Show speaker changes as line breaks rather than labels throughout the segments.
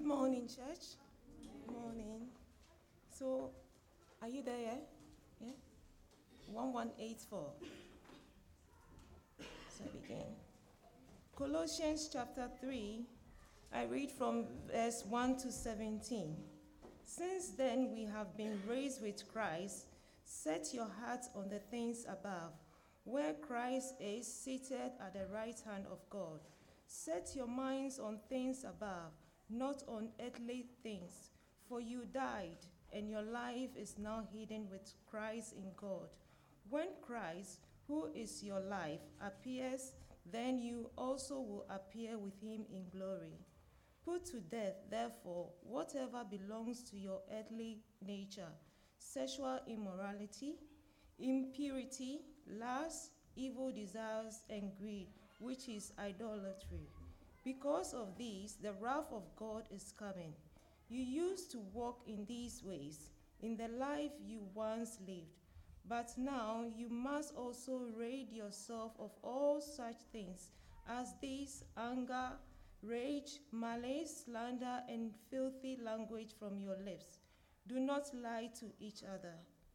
morning, church. Good morning. So, are you there? Yeah? 1184. So I begin. Colossians chapter 3, I read from verse 1 to 17. Since then we have been raised with Christ. Set your hearts on the things above, where Christ is seated at the right hand of God. Set your minds on things above, not on earthly things. For you died, and your life is now hidden with Christ in God. When Christ, who is your life, appears, then you also will appear with him in glory. Put to death, therefore, whatever belongs to your earthly nature: sexual immorality, impurity, lust, evil desires, and greed, which is idolatry. Because of these, the wrath of God is coming. You used to walk in these ways in the life you once lived, but now you must also rid yourself of all such things as these: anger, rage, malice, slander, and filthy language from your lips. Do not lie to each other.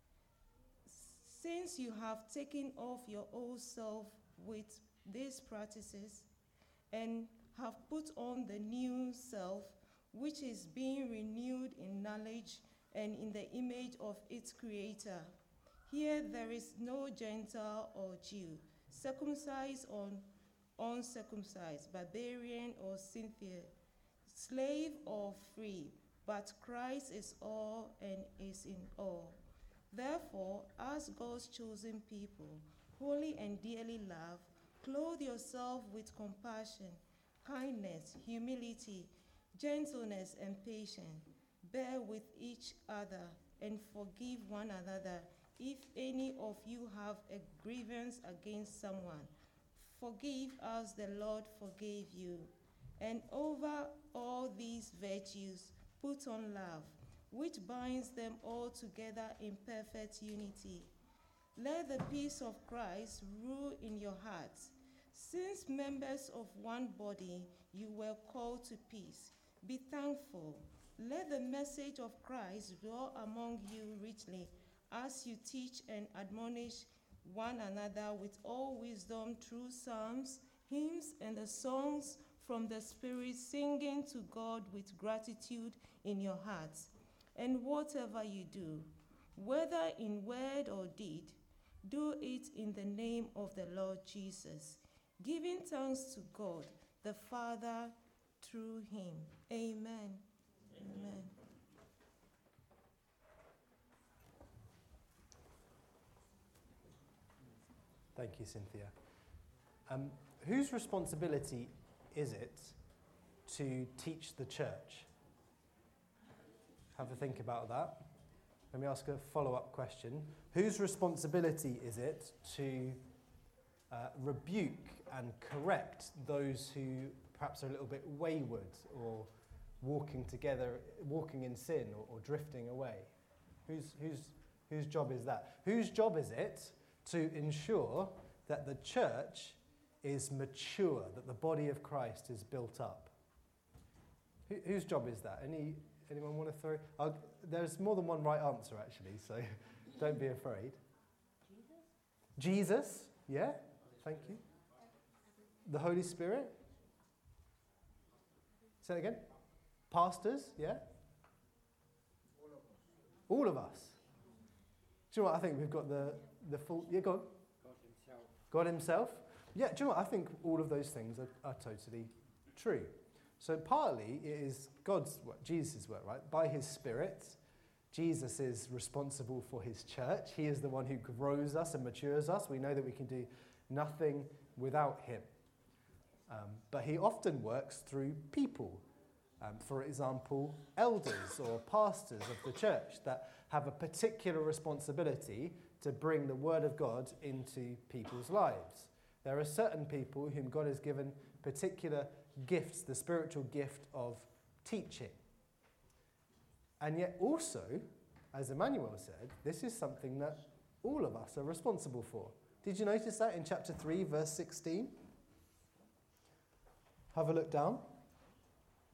Since you have taken off your old self with these practices and have put on the new self, which is being renewed in knowledge and in the image of its creator. Here there is no Gentile or Jew, circumcised or uncircumcised, barbarian or Scythian, slave or free, but Christ is all and is in all. Therefore, as God's chosen people, holy and dearly loved, clothe yourself with compassion, kindness, humility, gentleness, and patience. Bear with each other and forgive one another if any of you have a grievance against someone. Forgive as the Lord forgave you. And over all these virtues, put on love, which binds them all together in perfect unity. Let the peace of Christ rule in your hearts. Since members of one body, you were called to peace. Be thankful. Let the message of Christ dwell among you richly as you teach and admonish one another with all wisdom through psalms, hymns, and the songs from the Spirit, singing to God with gratitude in your hearts. And whatever you do, whether in word or deed, do it in the name of the Lord Jesus, giving thanks to God the Father through him. Amen. Amen.
Thank you, Cynthia. Whose responsibility is it to teach the church? Have a think about that. Let me ask a follow-up question. Whose responsibility is it to rebuke and correct those who perhaps are a little bit wayward or walking in sin or drifting away? Whose job is that? Whose job is it to ensure that the church is mature, that the body of Christ is built up? Whose job is that? Anyone want to throw? There's more than one right answer, actually, so don't be afraid. Jesus? Yeah? Thank you. The Holy Spirit? Say it again. Pastors? Yeah? All of us. Do you know what? I think we've got the full... Yeah, go on. God himself. Yeah, do you know what? I think all of those things are totally true. So partly it is God's work, Jesus' work, right? By his Spirit, Jesus is responsible for his church. He is the one who grows us and matures us. We know that we can do nothing without him. But he often works through people. For example, elders or pastors of the church that have a particular responsibility to bring the word of God into people's lives. There are certain people whom God has given particular gifts, the spiritual gift of teaching. And yet also, as Emmanuel said, this is something that all of us are responsible for. Did you notice that in chapter 3, verse 16? Have a look down.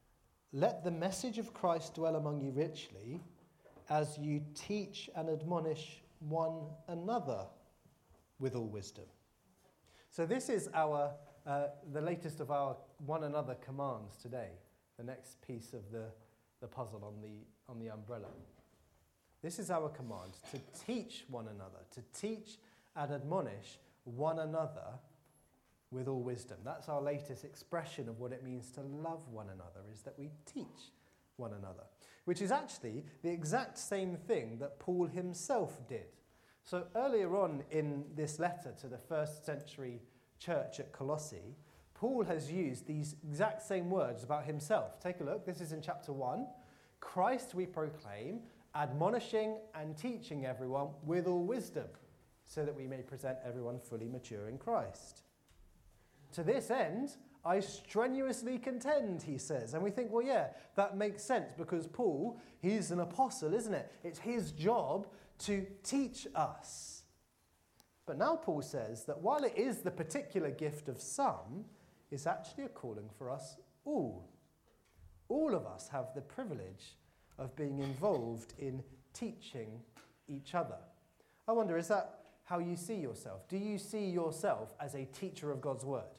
let the message of Christ dwell among you richly as you teach and admonish one another with all wisdom. So this is the latest of our one another commands today, the next piece of the puzzle on the umbrella. This is our command, to teach one another, to teach and admonish one another with all wisdom. That's our latest expression of what it means to love one another, is that we teach one another, which is actually the exact same thing that Paul himself did. So earlier on in this letter to the first century church at Colossae, Paul has used these exact same words about himself. Take a look. This is in chapter 1. Christ we proclaim, admonishing and teaching everyone with all wisdom, so that we may present everyone fully mature in Christ. To this end, I strenuously contend, he says. And we think, well, yeah, that makes sense because Paul, he's an apostle, isn't it? It's his job to teach us. But now Paul says that while it is the particular gift of some, it's actually a calling for us all. All of us have the privilege of being involved in teaching each other. I wonder, is that how you see yourself? Do you see yourself as a teacher of God's word?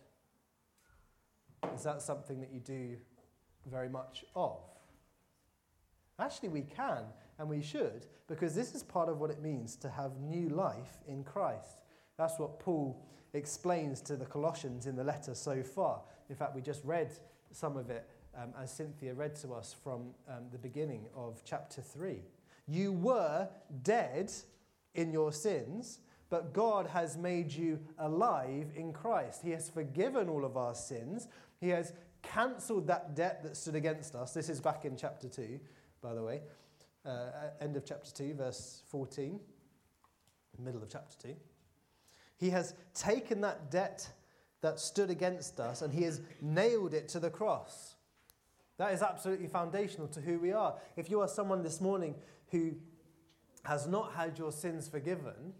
Is that something that you do very much of? Actually, we can and we should, because this is part of what it means to have new life in Christ. That's what Paul explains to the Colossians in the letter so far. In fact, we just read some of it as Cynthia read to us from the beginning of chapter 3. You were dead in your sins, but God has made you alive in Christ. He has forgiven all of our sins. He has cancelled that debt that stood against us. This is back in chapter 2, by the way. End of chapter 2, verse 14. Middle of chapter 2. He has taken that debt that stood against us and he has nailed it to the cross. That is absolutely foundational to who we are. If you are someone this morning who has not had your sins forgiven,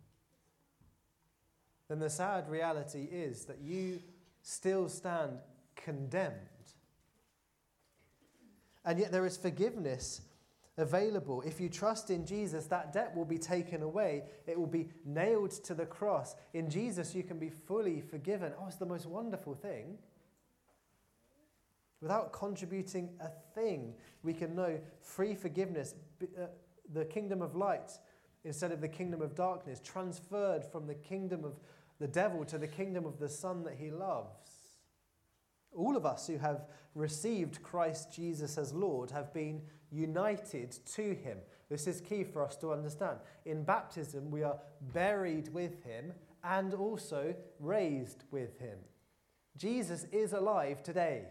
then the sad reality is that you still stand condemned. And yet there is forgiveness available. If you trust in Jesus, that debt will be taken away. It will be nailed to the cross. In Jesus, you can be fully forgiven. Oh, it's the most wonderful thing. Without contributing a thing, we can know free forgiveness. The kingdom of light instead of the kingdom of darkness, transferred from the kingdom of the devil to the kingdom of the Son that he loves. All of us who have received Christ Jesus as Lord have been united to him. This is key for us to understand. In baptism, we are buried with him and also raised with him. Jesus is alive today.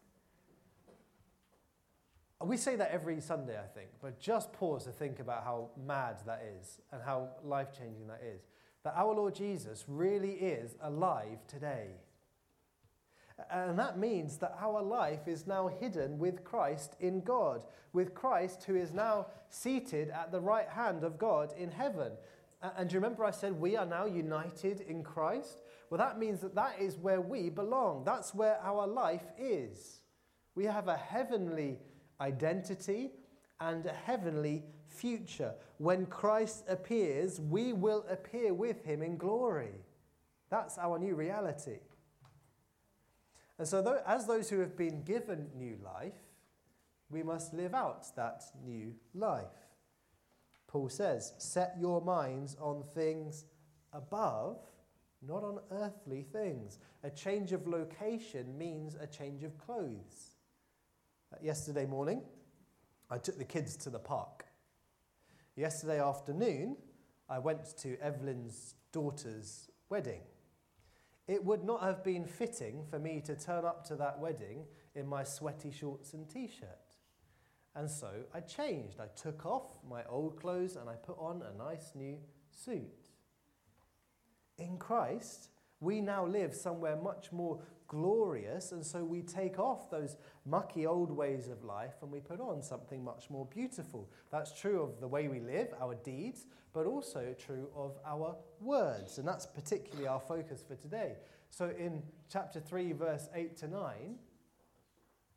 We say that every Sunday, I think, but just pause to think about how mad that is and how life-changing that is. That our Lord Jesus really is alive today. And that means that our life is now hidden with Christ in God, with Christ who is now seated at the right hand of God in heaven. And do you remember I said we are now united in Christ? Well, that means that that is where we belong. That's where our life is. We have a heavenly identity and a heavenly future. When Christ appears, we will appear with him in glory. That's our new reality. And so as those who have been given new life, we must live out that new life. Paul says, set your minds on things above, not on earthly things. A change of location means a change of clothes. Yesterday morning, I took the kids to the park. Yesterday afternoon, I went to Evelyn's daughter's wedding. It would not have been fitting for me to turn up to that wedding in my sweaty shorts and t-shirt. And so I changed. I took off my old clothes and I put on a nice new suit. In Christ, we now live somewhere much more glorious, and so we take off those mucky old ways of life and we put on something much more beautiful. That's true of the way we live, our deeds, but also true of our words, and that's particularly our focus for today. So in chapter 3, verse 8 to 9,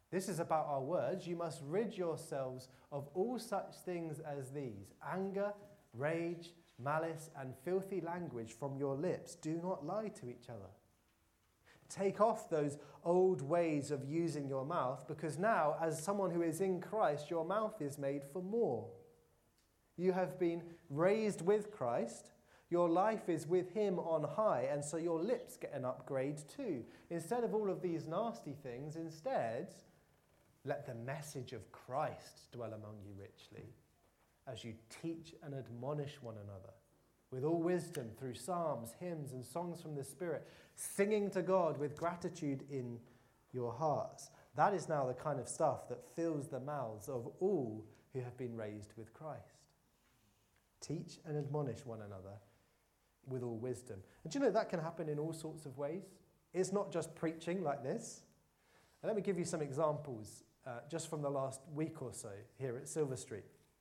This is about our words. You must rid yourselves of all such things as these: anger, rage, malice, and filthy language from your lips. Do not lie to each other. Take off those old ways of using your mouth, because now, as someone who is in Christ, your mouth is made for more. You have been raised with Christ. Your life is with him on high, and so your lips get an upgrade too. Instead of all of these nasty things, instead, let the message of Christ dwell among you richly, as you teach and admonish one another with all wisdom through psalms, hymns, and songs from the Spirit, singing to God with gratitude in your hearts. That is now the kind of stuff that fills the mouths of all who have been raised with Christ. Teach and admonish one another with all wisdom. And do you know that can happen in all sorts of ways? It's not just preaching like this. And let me give you some examples just from the last week or so here at Silver Street.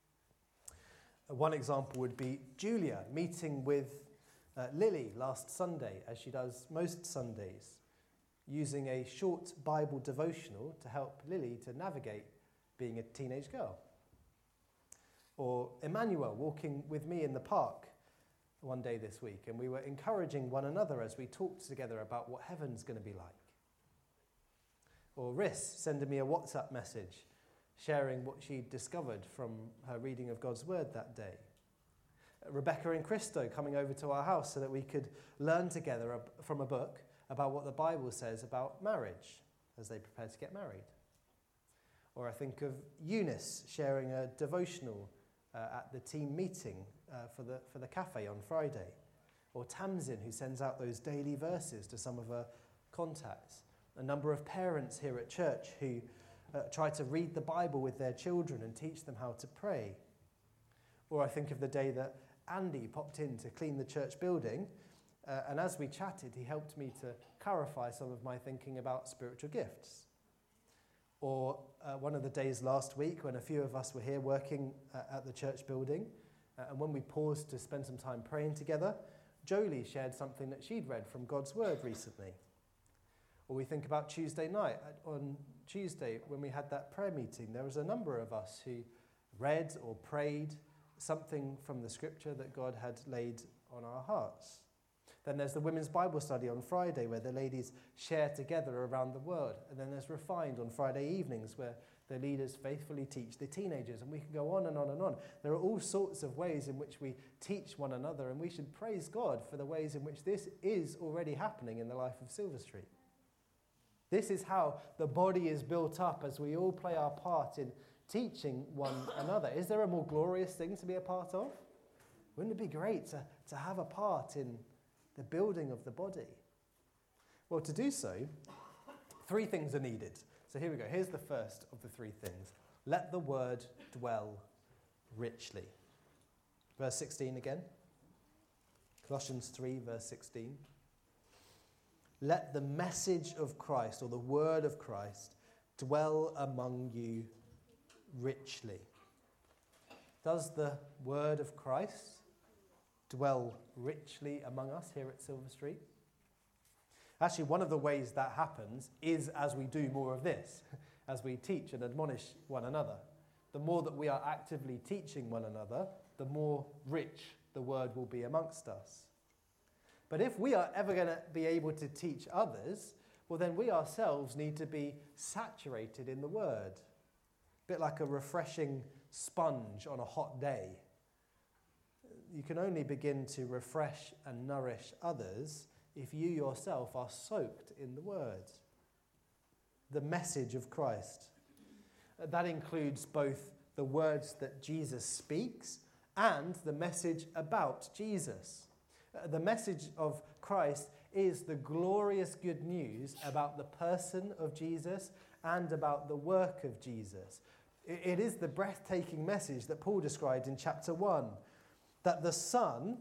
One example would be Julia meeting with Lily last Sunday, as she does most Sundays, using a short Bible devotional to help Lily to navigate being a teenage girl. Or Emmanuel walking with me in the park one day this week, and we were encouraging one another as we talked together about what heaven's going to be like. Or Riss sending me a WhatsApp message sharing what she'd discovered from her reading of God's Word that day. Rebecca and Christo coming over to our house so that we could learn together from a book about what the Bible says about marriage as they prepare to get married. Or I think of Eunice sharing a devotional at the team meeting for the cafe on Friday. Or Tamsin, who sends out those daily verses to some of her contacts. A number of parents here at church who try to read the Bible with their children and teach them how to pray. Or I think of the day that Andy popped in to clean the church building, and as we chatted, he helped me to clarify some of my thinking about spiritual gifts. Or one of the days last week when a few of us were here working at the church building, and when we paused to spend some time praying together, Jolie shared something that she'd read from God's Word recently. Or we think about Tuesday night. On Tuesday, when we had that prayer meeting, there was a number of us who read or prayed something from the scripture that God had laid on our hearts. Then there's the women's Bible study on Friday, where the ladies share together around the word. And then there's Refined on Friday evenings, where the leaders faithfully teach the teenagers. And we can go on and on and on. There are all sorts of ways in which we teach one another, and we should praise God for the ways in which this is already happening in the life of Silver Street. This is how the body is built up as we all play our part in teaching one another. Is there a more glorious thing to be a part of? Wouldn't it be great to have a part in the building of the body? Well, to do so, 3 things are needed. So here we go. Here's the first of the 3 things. Let the word dwell richly. Verse 16 again. Colossians 3, verse 16. Let the message of Christ, or the word of Christ, dwell among you richly. Does the word of Christ dwell richly among us here at Silver Street? Actually, one of the ways that happens is as we do more of this, as we teach and admonish one another. The more that we are actively teaching one another, the more rich the word will be amongst us. But if we are ever going to be able to teach others, well, then we ourselves need to be saturated in the word. A bit like a refreshing sponge on a hot day. You can only begin to refresh and nourish others if you yourself are soaked in the word. The message of Christ. That includes both the words that Jesus speaks and the message about Jesus. The message of Christ is the glorious good news about the person of Jesus and about the work of Jesus. It is the breathtaking message that Paul described in chapter 1, that the Son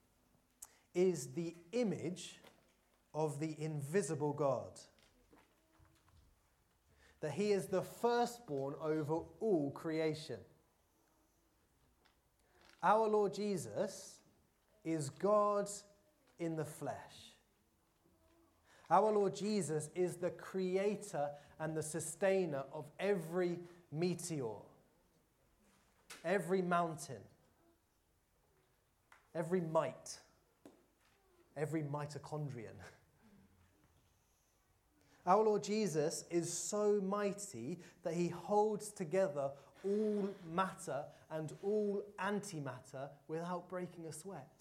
is the image of the invisible God, that he is the firstborn over all creation. Our Lord Jesus is God in the flesh. Our Lord Jesus is the creator and the sustainer of every meteor, every mountain, every mite, every mitochondrion. Our Lord Jesus is so mighty that he holds together all matter and all antimatter without breaking a sweat.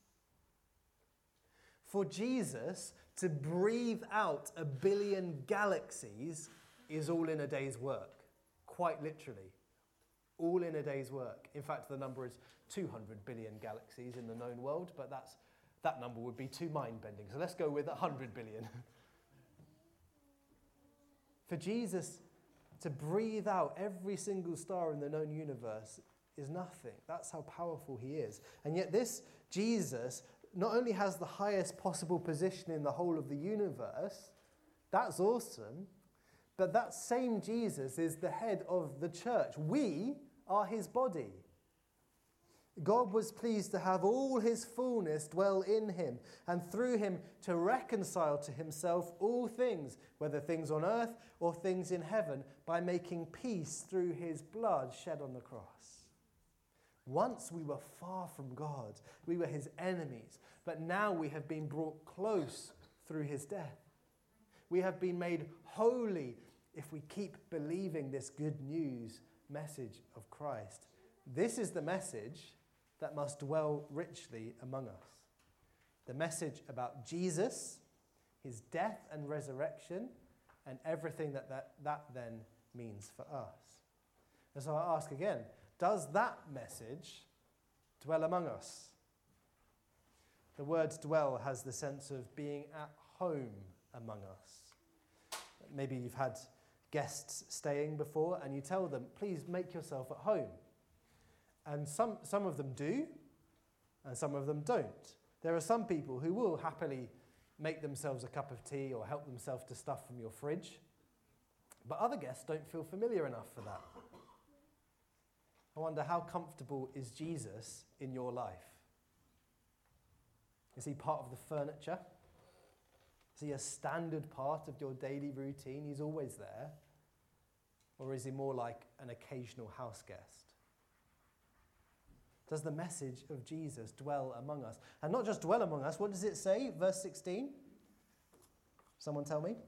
For Jesus to breathe out 1 billion galaxies is all in a day's work, quite literally. All in a day's work. In fact, the number is 200 billion galaxies in the known world, but that number would be too mind-bending. So let's go with 100 billion. For Jesus to breathe out every single star in the known universe is nothing. That's how powerful he is. And yet this Jesus not only has the highest possible position in the whole of the universe, that's awesome, but that same Jesus is the head of the church. We are his body. God was pleased to have all his fullness dwell in him, and through him to reconcile to himself all things, whether things on earth or things in heaven, by making peace through his blood shed on the cross. Once we were far from God, we were his enemies, but now we have been brought close through his death. We have been made holy if we keep believing this good news message of Christ. This is the message that must dwell richly among us. The message about Jesus, his death and resurrection, and everything that then means for us. And so I ask again, does that message dwell among us? The word dwell has the sense of being at home among us. Maybe you've had guests staying before and you tell them, please make yourself at home. And some of them do, and some of them don't. There are some people who will happily make themselves a cup of tea or help themselves to stuff from your fridge. But other guests don't feel familiar enough for that. I wonder, how comfortable is Jesus in your life? Is he part of the furniture? Is he a standard part of your daily routine? He's always there. Or is he more like an occasional house guest? Does the message of Jesus dwell among us? And not just dwell among us, what does it say? Verse 16? Someone tell me.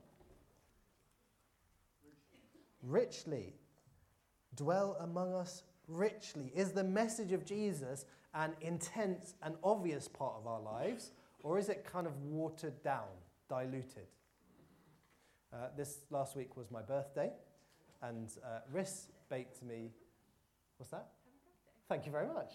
Richly. Dwell among us richly. Is the message of Jesus an intense and obvious part of our lives, or is it kind of watered down, diluted? This last week was my birthday, and Riss baked me... What's that? Thank you very much.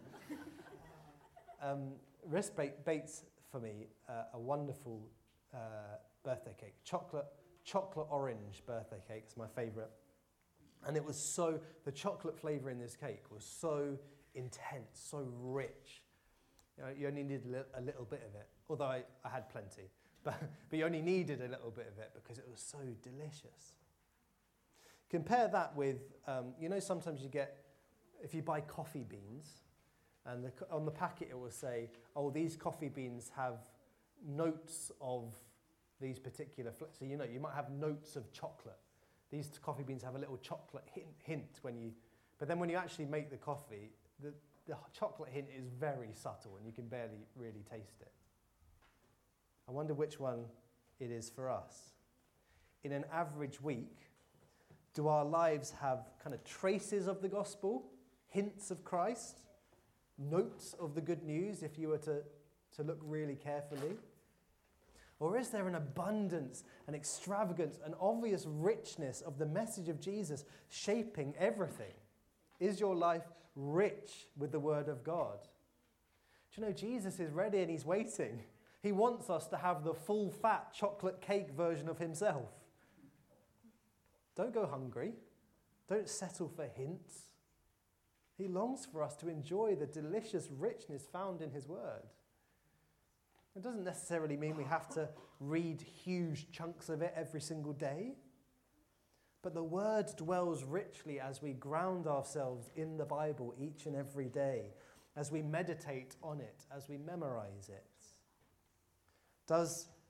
Riss baked for me a wonderful birthday cake. Chocolate orange birthday cake is my favourite. And it was the chocolate flavour in this cake was so intense, so rich. You only needed a little bit of it, although I had plenty. But you only needed a little bit of it because it was so delicious. Compare that with, sometimes you get, if you buy coffee beans, and on the packet it will say, oh, these coffee beans have notes of these particular... So, you might have notes of chocolate. These coffee beans have a little chocolate hint but then when you actually make the coffee, the chocolate hint is very subtle and you can barely really taste it. I wonder which one it is for us. In an average week, do our lives have kind of traces of the gospel, hints of Christ, notes of the good news if you were to look really carefully? Or is there an abundance, an extravagance, an obvious richness of the message of Jesus shaping everything? Is your life rich with the word of God? Do you know, Jesus is ready and he's waiting. He wants us to have the full fat chocolate cake version of himself. Don't go hungry. Don't settle for hints. He longs for us to enjoy the delicious richness found in his word. It doesn't necessarily mean we have to read huge chunks of it every single day. But the word dwells richly as we ground ourselves in the Bible each and every day, as we meditate on it, as we memorize it. Does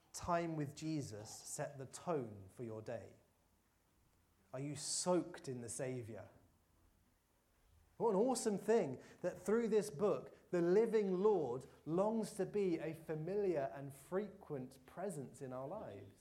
time with Jesus set the tone for your day? Are you soaked in the Saviour? What an awesome thing that through this book, the living Lord longs to be a familiar and frequent presence in our lives.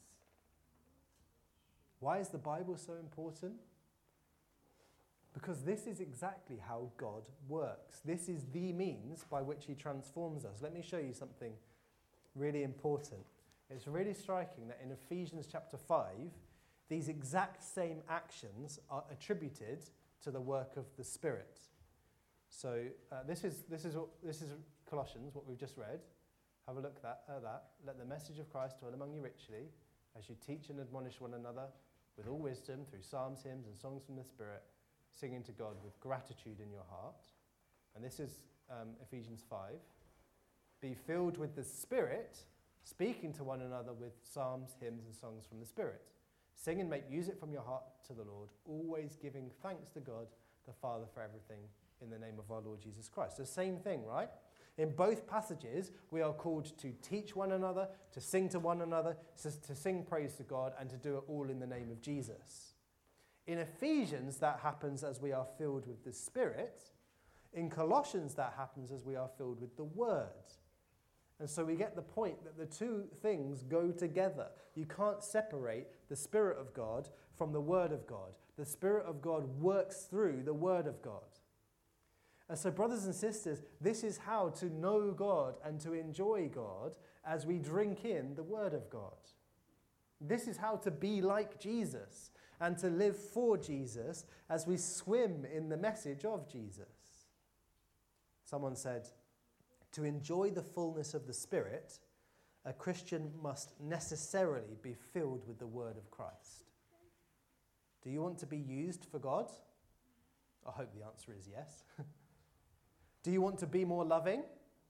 Why is the Bible so important? Because this is exactly how God works. This is the means by which he transforms us. Let me show you something really important. It's really striking that in Ephesians chapter 5, these exact same actions are attributed to the work of the Spirit. So this is Colossians, what we've just read. Have a look at that. Let the message of Christ dwell among you richly, as you teach and admonish one another with all wisdom through psalms, hymns, and songs from the Spirit, singing to God with gratitude in your heart. And this is Ephesians 5. Be filled with the Spirit, speaking to one another with psalms, hymns, and songs from the Spirit. Sing and make music from your heart to the Lord, always giving thanks to God the Father for everything in the name of our Lord Jesus Christ. The same thing, right? In both passages, we are called to teach one another, to sing to one another, to sing praise to God, and to do it all in the name of Jesus. In Ephesians, that happens as we are filled with the Spirit. In Colossians, that happens as we are filled with the Word. And so we get the point that the two things go together. You can't separate the Spirit of God from the Word of God. The Spirit of God works through the Word of God. And so, brothers and sisters, this is how to know God and to enjoy God as we drink in the Word of God. This is how to be like Jesus and to live for Jesus as we swim in the message of Jesus. Someone said, to enjoy the fullness of the Spirit, a Christian must necessarily be filled with the Word of Christ. Do you want to be used for God? I hope the answer is yes. Do you want to be more loving?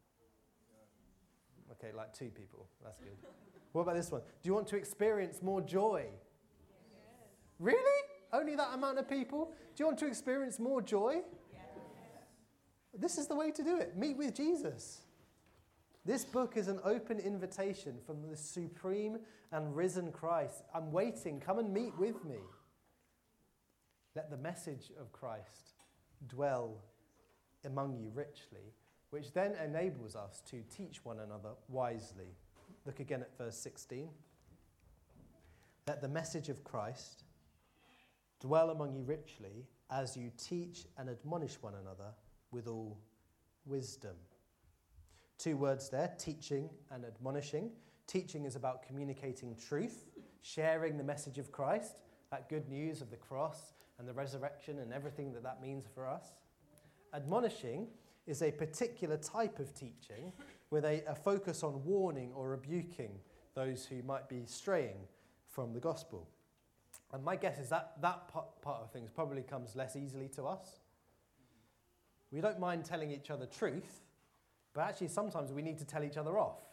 Okay, like 2 people. That's good. What about this one? Do you want to experience more joy? Yes. Really? Only that amount of people? Do you want to experience more joy? Yes. This is the way to do it. Meet with Jesus. This book is an open invitation from the supreme and risen Christ. I'm waiting. Come and meet with me. Let the message of Christ dwell among you richly, which then enables us to teach one another wisely. Look again at verse 16. Let the message of Christ dwell among you richly as you teach and admonish one another with all wisdom. 2 words there, teaching and admonishing. Teaching is about communicating truth, sharing the message of Christ, that good news of the cross and the resurrection and everything that that means for us. Admonishing is a particular type of teaching with a focus on warning or rebuking those who might be straying from the gospel. And my guess is that part of things probably comes less easily to us. We don't mind telling each other truth, but actually sometimes we need to tell each other off.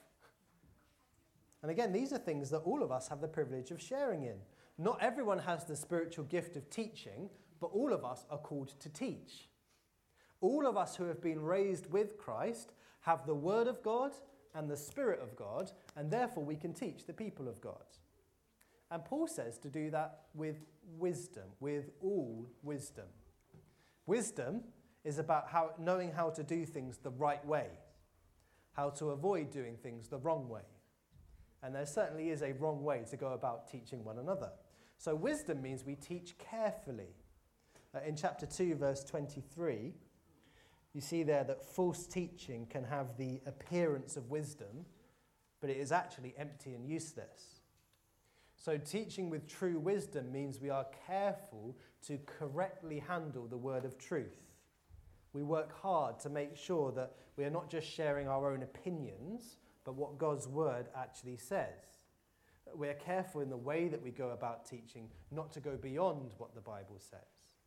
And again, these are things that all of us have the privilege of sharing in. Not everyone has the spiritual gift of teaching, but all of us are called to teach. All of us who have been raised with Christ have the Word of God and the Spirit of God, and therefore we can teach the people of God. And Paul says to do that with wisdom, with all wisdom. Wisdom is about knowing how to do things the right way, how to avoid doing things the wrong way. And there certainly is a wrong way to go about teaching one another. So wisdom means we teach carefully. In chapter 2, verse 23, you see there that false teaching can have the appearance of wisdom, but it is actually empty and useless. So teaching with true wisdom means we are careful to correctly handle the word of truth. We work hard to make sure that we are not just sharing our own opinions, but what God's word actually says. We are careful in the way that we go about teaching, not to go beyond what the Bible says.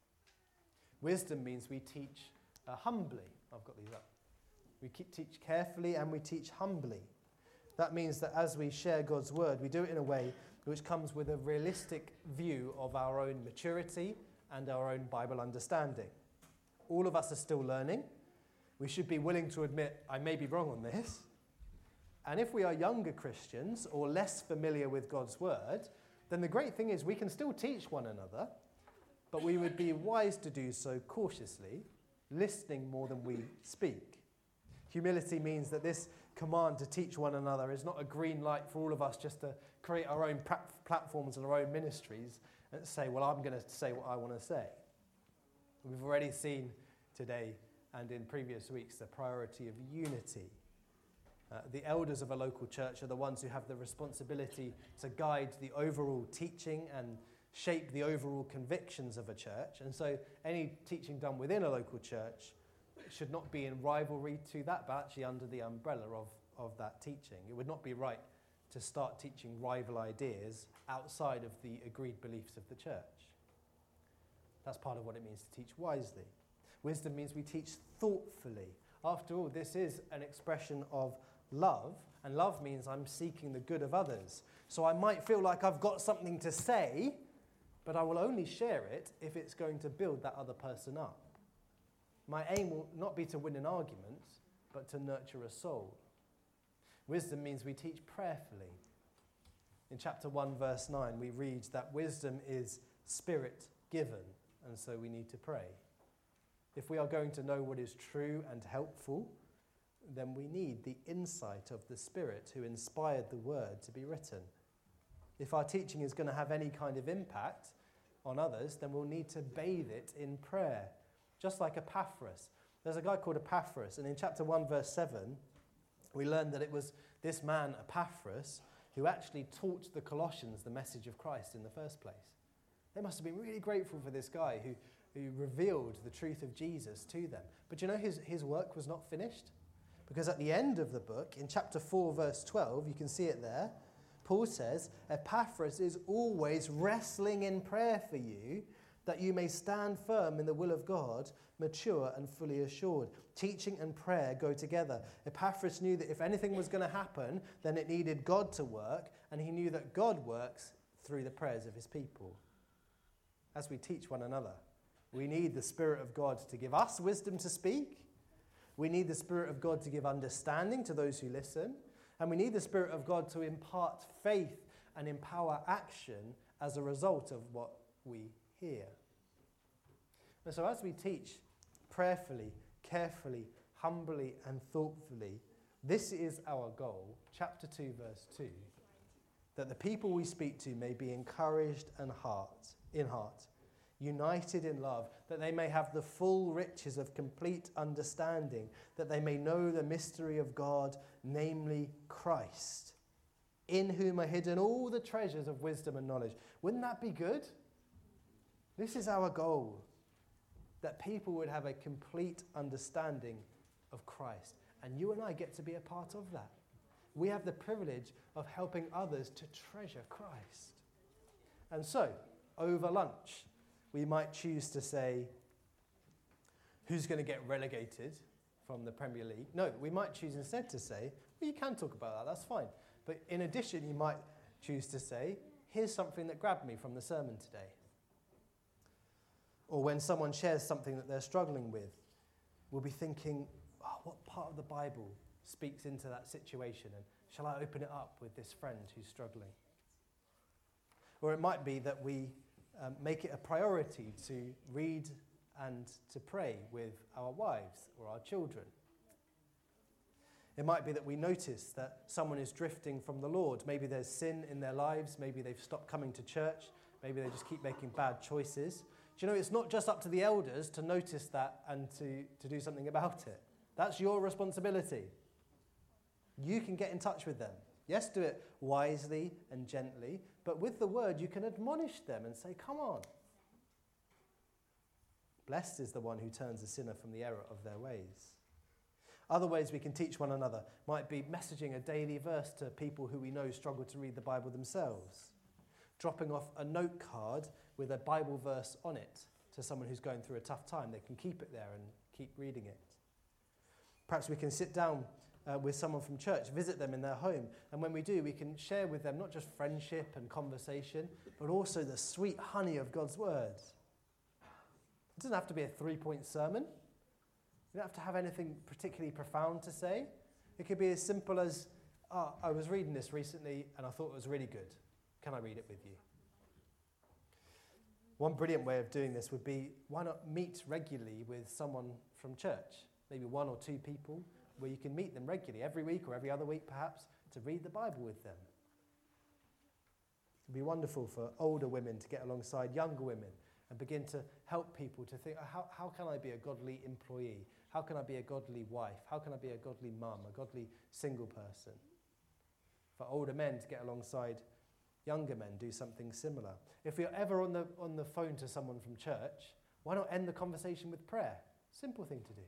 Wisdom means we teach humbly. I've got these up. We teach carefully and we teach humbly. That means that as we share God's word, we do it in a way which comes with a realistic view of our own maturity and our own Bible understanding. All of us are still learning. We should be willing to admit, I may be wrong on this. And if we are younger Christians or less familiar with God's word, then the great thing is we can still teach one another, but we would be wise to do so cautiously, listening more than we speak. Humility means that this command to teach one another is not a green light for all of us just to create our own platforms and our own ministries and say, well, I'm going to say what I want to say. We've already seen today and in previous weeks the priority of unity. The elders of a local church are the ones who have the responsibility to guide the overall teaching and shape the overall convictions of a church. And so any teaching done within a local church should not be in rivalry to that, but actually under the umbrella of that teaching. It would not be right to start teaching rival ideas outside of the agreed beliefs of the church. That's part of what it means to teach wisely. Wisdom means we teach thoughtfully. After all, this is an expression of love, and love means I'm seeking the good of others. So I might feel like I've got something to say, but I will only share it if it's going to build that other person up. My aim will not be to win an argument, but to nurture a soul. Wisdom means we teach prayerfully. In chapter 1, verse 9, we read that wisdom is spirit-given, and so we need to pray. If we are going to know what is true and helpful, then we need the insight of the Spirit who inspired the word to be written. If our teaching is going to have any kind of impact on others, then we'll need to bathe it in prayer. Just like Epaphras. There's a guy called Epaphras, and in chapter 1, verse 7, we learn that it was this man, Epaphras, who actually taught the Colossians the message of Christ in the first place. They must have been really grateful for this guy who revealed the truth of Jesus to them. But you know, his work was not finished. Because at the end of the book, in chapter 4, verse 12, you can see it there, Paul says, Epaphras is always wrestling in prayer for you, that you may stand firm in the will of God, mature and fully assured. Teaching and prayer go together. Epaphras knew that if anything was going to happen, then it needed God to work, and he knew that God works through the prayers of his people. As we teach one another, we need the Spirit of God to give us wisdom to speak. We need the Spirit of God to give understanding to those who listen. And we need the Spirit of God to impart faith and empower action as a result of what we hear. And so as we teach prayerfully, carefully, humbly, and thoughtfully, this is our goal, chapter 2, verse 2, that the people we speak to may be encouraged in heart, united in love, that they may have the full riches of complete understanding, that they may know the mystery of God, namely Christ, in whom are hidden all the treasures of wisdom and knowledge. Wouldn't that be good? This is our goal, that people would have a complete understanding of Christ. And you and I get to be a part of that. We have the privilege of helping others to treasure Christ. And so, over lunch, we might choose to say, who's going to get relegated from the Premier League? No, we might choose instead to say, well, you can talk about that, that's fine. But in addition, you might choose to say, here's something that grabbed me from the sermon today. Or when someone shares something that they're struggling with, we'll be thinking, oh, what part of the Bible speaks into that situation? And shall I open it up with this friend who's struggling? Or it might be that we make it a priority to read and to pray with our wives or our children. It might be that we notice that someone is drifting from the Lord. Maybe there's sin in their lives. Maybe they've stopped coming to church. Maybe they just keep making bad choices. Do you know, it's not just up to the elders to notice that and to do something about it. That's your responsibility. You can get in touch with them. Yes, do it wisely and gently, but with the word you can admonish them and say, come on. Blessed is the one who turns a sinner from the error of their ways. Other ways we can teach one another might be messaging a daily verse to people who we know struggle to read the Bible themselves. Dropping off a note card with a Bible verse on it to someone who's going through a tough time. They can keep it there and keep reading it. Perhaps we can sit down with someone from church, visit them in their home, and when we do, we can share with them not just friendship and conversation, but also the sweet honey of God's word. It doesn't have to be a 3-point sermon. You don't have to have anything particularly profound to say. It could be as simple as I was reading this recently and I thought it was really good. Can I read it with you? One brilliant way of doing this would be, why not meet regularly with someone from church? Maybe one or two people where you can meet them regularly, every week or every other week perhaps, to read the Bible with them. It would be wonderful for older women to get alongside younger women and begin to help people to think, how can I be a godly employee? How can I be a godly wife? How can I be a godly mum, a godly single person? For older men to get alongside younger men, do something similar. If you're ever on the phone to someone from church, why not end the conversation with prayer? Simple thing to do.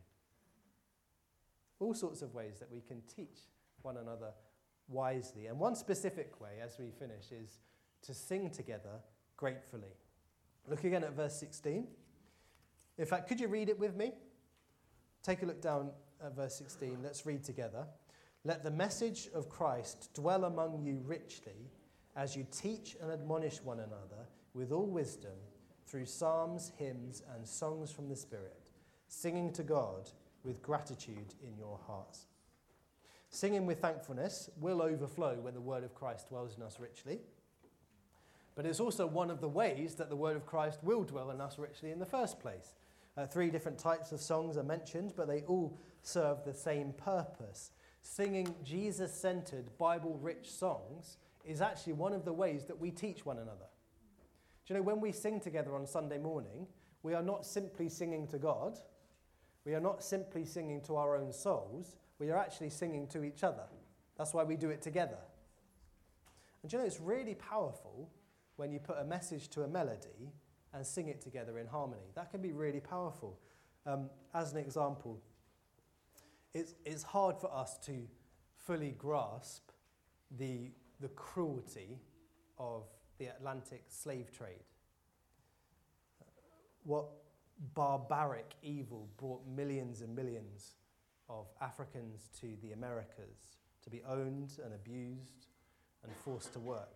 All sorts of ways that we can teach one another wisely. And one specific way, as we finish, is to sing together gratefully. Look again at verse 16. In fact, could you read it with me? Take a look down at verse 16. Let's read together. Let the message of Christ dwell among you richly, as you teach and admonish one another with all wisdom, through psalms, hymns, and songs from the Spirit, singing to God with gratitude in your hearts. Singing with thankfulness will overflow when the word of Christ dwells in us richly. But it's also one of the ways that the word of Christ will dwell in us richly in the first place. 3 different types of songs are mentioned, but they all serve the same purpose. Singing Jesus-centered, Bible-rich songs is actually one of the ways that we teach one another. Do you know, when we sing together on Sunday morning, we are not simply singing to God. We are not simply singing to our own souls. We are actually singing to each other. That's why we do it together. And do you know, it's really powerful when you put a message to a melody and sing it together in harmony. That can be really powerful. As an example, it's hard for us to fully grasp the cruelty of the Atlantic slave trade. What barbaric evil brought millions and millions of Africans to the Americas to be owned and abused and forced to work.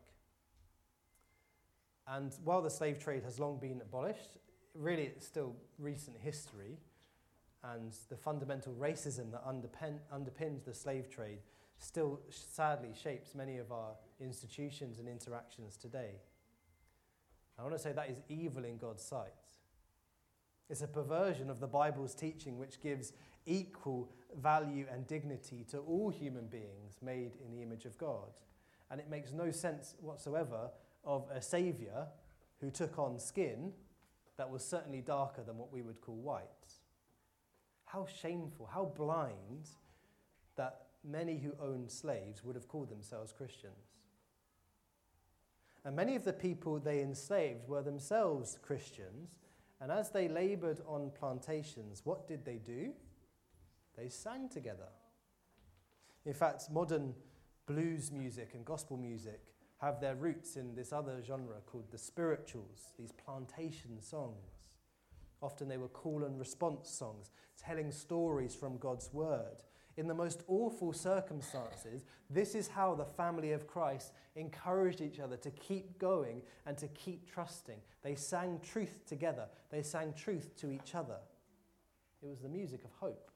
And while the slave trade has long been abolished, really it's still recent history, and the fundamental racism that underpins the slave trade still sadly shapes many of our institutions and interactions today. I want to say that is evil in God's sight. It's a perversion of the Bible's teaching which gives equal value and dignity to all human beings made in the image of God. And it makes no sense whatsoever of a saviour who took on skin that was certainly darker than what we would call white. How shameful, how blind that many who owned slaves would have called themselves Christians. And many of the people they enslaved were themselves Christians, and as they laboured on plantations, what did they do? They sang together. In fact, modern blues music and gospel music have their roots in this other genre called the spirituals, these plantation songs. Often they were call and response songs, telling stories from God's word. In the most awful circumstances, this is how the family of Christ encouraged each other to keep going and to keep trusting. They sang truth together. They sang truth to each other. It was the music of hope.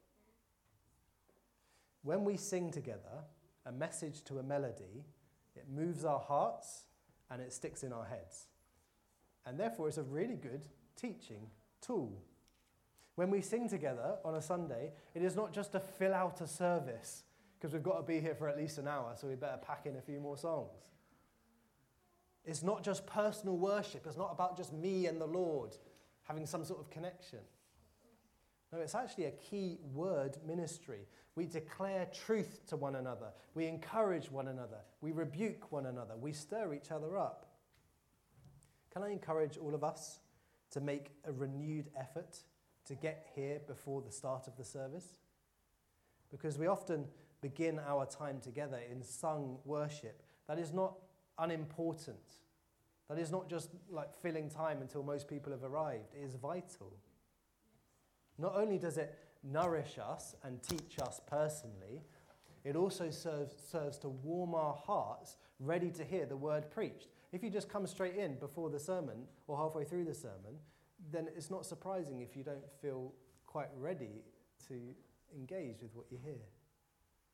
When we sing together a message to a melody, it moves our hearts and it sticks in our heads. And therefore, it's a really good teaching tool. When we sing together on a Sunday, it is not just to fill out a service, because we've got to be here for at least an hour, so we better pack in a few more songs. It's not just personal worship. It's not about just me and the Lord having some sort of connection. No, it's actually a key word ministry. We declare truth to one another. We encourage one another. We rebuke one another. We stir each other up. Can I encourage all of us to make a renewed effort to get here before the start of the service? Because we often begin our time together in sung worship. That is not unimportant. That is not just like filling time until most people have arrived. It is vital. Not only does it nourish us and teach us personally, it also serves to warm our hearts, ready to hear the word preached. If you just come straight in before the sermon or halfway through the sermon, then it's not surprising if you don't feel quite ready to engage with what you hear.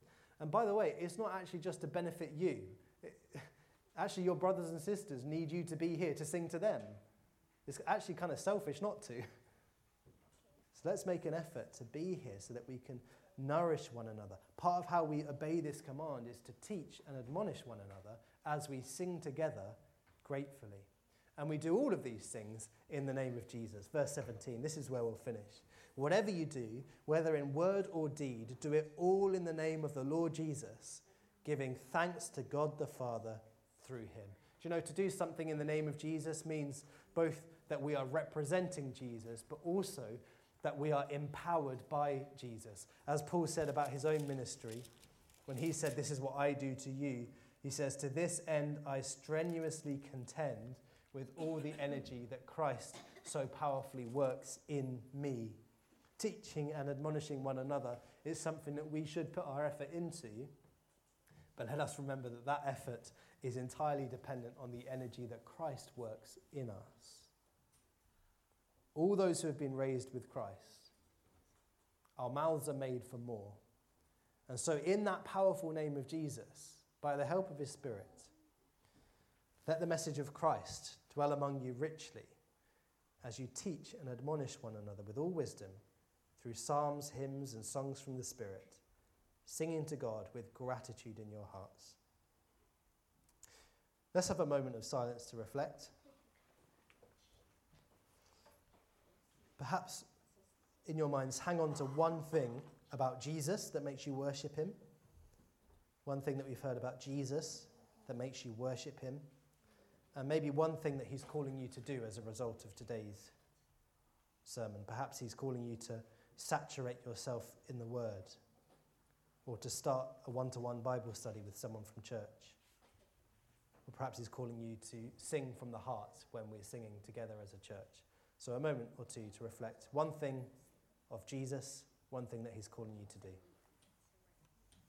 And by the way, it's not actually just to benefit you. Actually, your brothers and sisters need you to be here to sing to them. It's actually kind of selfish not to. So let's make an effort to be here so that we can nourish one another. Part of how we obey this command is to teach and admonish one another as we sing together gratefully. And we do all of these things in the name of Jesus. Verse 17, this is where we'll finish. Whatever you do, whether in word or deed, do it all in the name of the Lord Jesus, giving thanks to God the Father through him. Do you know, to do something in the name of Jesus means both that we are representing Jesus, but also that we are empowered by Jesus. As Paul said about his own ministry, when he said, "This is what I do to you," he says, "To this end I strenuously contend with all the energy that Christ so powerfully works in me." Teaching and admonishing one another is something that we should put our effort into, but let us remember that that effort is entirely dependent on the energy that Christ works in us. All those who have been raised with Christ, our mouths are made for more. And so in that powerful name of Jesus, by the help of his Spirit, let the message of Christ dwell among you richly as you teach and admonish one another with all wisdom through psalms, hymns, and songs from the Spirit, singing to God with gratitude in your hearts. Let's have a moment of silence to reflect. Perhaps in your minds, hang on to one thing about Jesus that makes you worship him. One thing that we've heard about Jesus that makes you worship him. And maybe one thing that he's calling you to do as a result of today's sermon. Perhaps he's calling you to saturate yourself in the Word, or to start a one-to-one Bible study with someone from church. Or perhaps he's calling you to sing from the heart when we're singing together as a church. So a moment or two to reflect. One thing of Jesus, one thing that he's calling you to do.